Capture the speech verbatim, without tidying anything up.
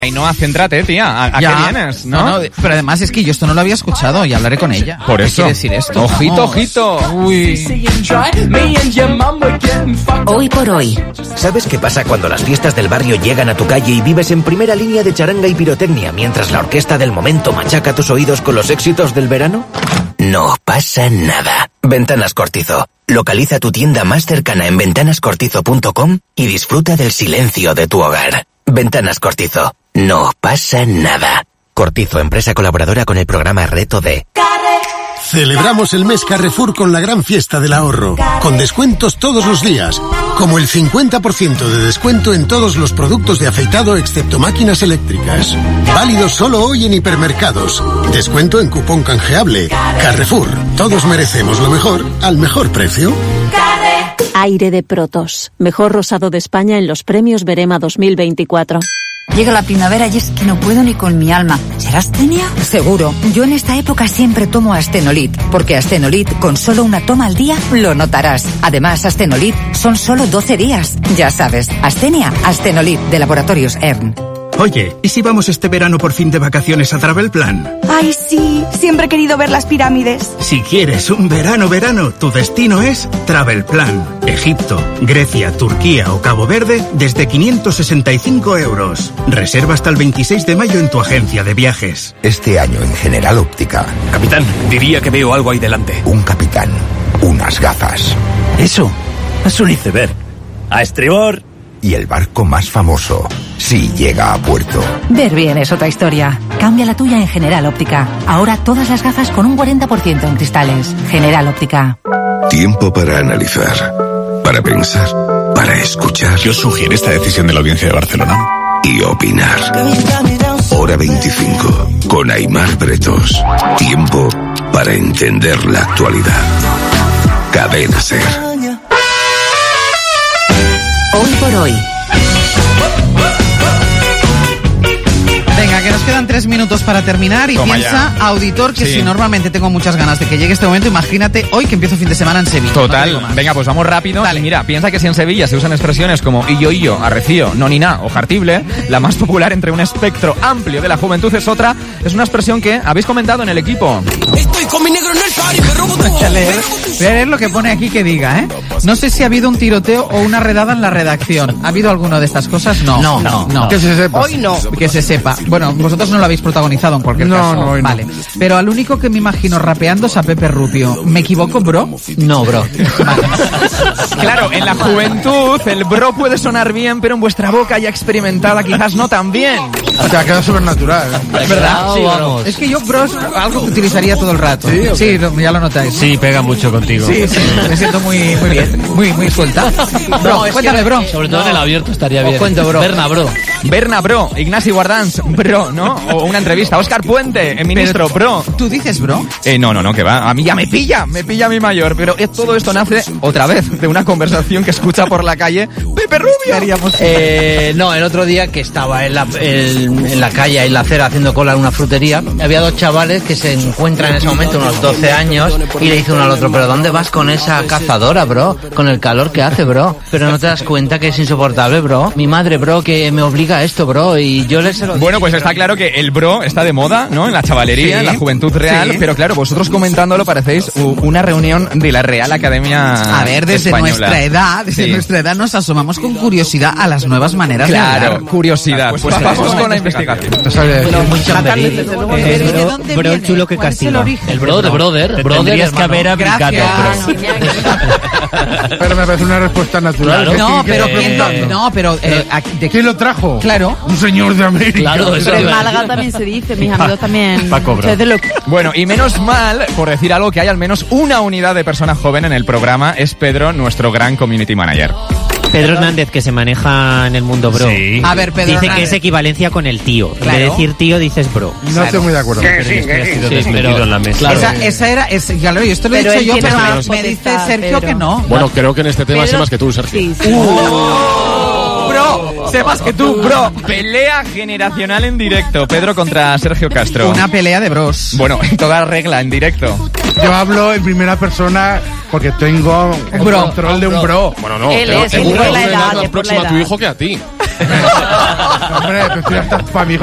Ainhoa, céntrate, tía. ¿A, a qué vienes? ¿no? No, no, pero además es que yo esto no lo había escuchado y hablaré con ella. Por eso. ¿Qué quiere decir esto? Ojito, Vamos. ojito. Uy. Hoy por hoy. ¿Sabes qué pasa cuando las fiestas del barrio llegan a tu calle y vives en primera línea de charanga y pirotecnia mientras la orquesta del momento machaca tus oídos con los éxitos del verano? No pasa nada. Ventanas Cortizo. Localiza tu tienda más cercana en ventanas cortizo punto com y disfruta del silencio de tu hogar. Ventanas Cortizo. No pasa nada. Cortizo, empresa colaboradora con el programa Reto D. Celebramos el mes Carrefour con la gran fiesta del ahorro, con descuentos todos los días, como el cincuenta por ciento de descuento en todos los productos de afeitado excepto máquinas eléctricas. Válido solo hoy en hipermercados. Descuento en cupón canjeable. Carrefour, todos merecemos lo mejor al mejor precio. Aire de Protos, mejor rosado de España en los premios Berema dos mil veinticuatro. Llega la primavera y es que no puedo ni con mi alma. ¿Será astenia? Seguro. Yo en esta época siempre tomo Astenolit, porque Astenolit con solo una toma al día lo notarás. Además, Astenolit son solo doce días. Ya sabes, Astenia, Astenolit de Laboratorios E R N. Oye, ¿y si vamos este verano por fin de vacaciones a Travel Plan? ¡Ay, sí! Siempre he querido ver las pirámides. Si quieres un verano, verano, tu destino es Travel Plan. Egipto, Grecia, Turquía o Cabo Verde desde quinientos sesenta y cinco euros. Reserva hasta el veintiséis de mayo en tu agencia de viajes. Este año en General Óptica. Capitán, diría que veo algo ahí delante. Un capitán, unas gafas. Eso, es un iceberg. A estribor. Y el barco más famoso, si llega a puerto. Ver bien es otra historia. Cambia la tuya en General Óptica. Ahora todas las gafas con un cuarenta por ciento en cristales. General Óptica. Tiempo para analizar, para pensar, para escuchar. ¿Qué os sugiere esta decisión de la Audiencia de Barcelona? Y opinar. Hora veinticinco, con Aimar Bretos. Tiempo para entender la actualidad. Cadena SER. Hoy por hoy. Venga, que nos quedan tres minutos para terminar y Toma piensa, ya. auditor, que Sí. si normalmente tengo muchas ganas de que llegue este momento, imagínate hoy que empiezo fin de semana en Sevilla. Total, No venga, pues vamos rápido. Dale. Mira, piensa que si en Sevilla se usan expresiones como illo, illo, arrecío, no ni na o jartible, la más popular entre un espectro amplio de la juventud es otra, es una expresión que habéis comentado en el equipo. Estoy con mi negro en el party, me robo todo. Voy a leer, voy a leer lo que pone aquí que diga, ¿eh? No sé si ha habido un tiroteo o una redada en la redacción. ¿Ha habido alguna de estas cosas? No. No, no, no. que se sepa. Hoy no. Que se sepa. Bueno, vosotros no lo habéis protagonizado en cualquier No, caso. no, hoy no. Vale. Pero al único que me imagino rapeando es a Pepe Rubio. ¿Me equivoco, bro? No, bro. Vale. Claro, en la juventud el bro puede sonar bien, pero en vuestra boca ya experimentada quizás no tan bien. O sea, queda súper natural. ¿Es verdad? Sí, vamos. Es que yo, bro, es algo que utilizaría todo el rato. ¿Sí, o Sí, lo- ya lo notáis. Sí, pega mucho contigo. Sí, sí, me siento muy, muy bien, muy, muy suelta. Bro, es cuéntame, que- bro. Sobre todo No. en el abierto estaría Os bien. cuento, bro. Berna, bro. Berna, bro. Ignasi Guardans, bro, ¿no? O una entrevista. Óscar Puente, el ministro, bro. ¿Tú dices, bro? Eh, no, no, no, que va. A mí ya me pilla, me pilla mi mayor. Pero eh, todo esto nace, otra vez, de una conversación que escucha por la calle Pepe Rubio. Haríamos... Eh, no, el otro día que estaba en la, el- en la calle, en la acera, haciendo cola en una frutería, había dos chavales que se encuentran en ese momento, unos doce años, y le dice uno al otro, ¿pero dónde vas con esa cazadora, bro? Con el calor que hace, bro. Pero no te das cuenta que es insoportable, bro. Mi madre, bro, que me obliga a esto, bro, y yo les... Bueno, pues está claro que el bro está de moda, ¿no? En la chavalería, Sí, en la juventud real. sí. Pero claro, vosotros comentándolo parecéis u- una reunión de la Real Academia A ver, desde Española. nuestra edad, desde Sí. nuestra edad nos asomamos con curiosidad a las nuevas maneras de Claro, hablar. curiosidad. Pues, Pues vamos vamos con a la investigación. investigación. Bueno, muy chamberí. Desde luego, Eh, ¿de bro- dónde bro, viene? chulo que ¿Cuál es el castiga. origen? El bro de brother. Te Brother tendría, es que haber hermano. abrigato, bro. Pero me parece una respuesta natural. Claro. ¿Qué- No, qué- pero qué- ¿quién qué- lo- no, pero eh, aquí- de- ¿Quién lo trajo? Claro. Un señor de América. Claro, eso Pero en iba a Málaga decir. también se dice, mis amigos también. Paco, bro. Sois de lo- Bueno, y menos mal, por decir algo, que hay al menos una unidad de persona joven en el programa. Es Pedro, nuestro gran community manager. Pedro Hernández, que se maneja en el mundo bro. Sí. A ver, Pedro Dice Hernández. que es equivalencia con el tío. Claro. En vez de decir tío, dices bro. No estoy muy de acuerdo. Pero yo estoy así de desmetido en la mesa. Claro. Esa, esa era, es, claro, yo esto lo he Pero dicho él yo, tiene pero más me, me dice potestad, Sergio Pedro. que no. Bueno, creo que en este tema sé Pedro- más que tú, Sergio. Sí, sí. Bro, bro. Sé más que tú, bro. Pelea generacional en directo. Pedro contra Sergio Castro. Una pelea de bros. Bueno, en toda regla, en directo. Yo hablo en primera persona porque tengo el bro. control de un bro. Bueno, no. Él es, seguro por la que edad, eres por más la próxima a tu edad. hijo que a ti. Hombre, prefiero estar para mi hijo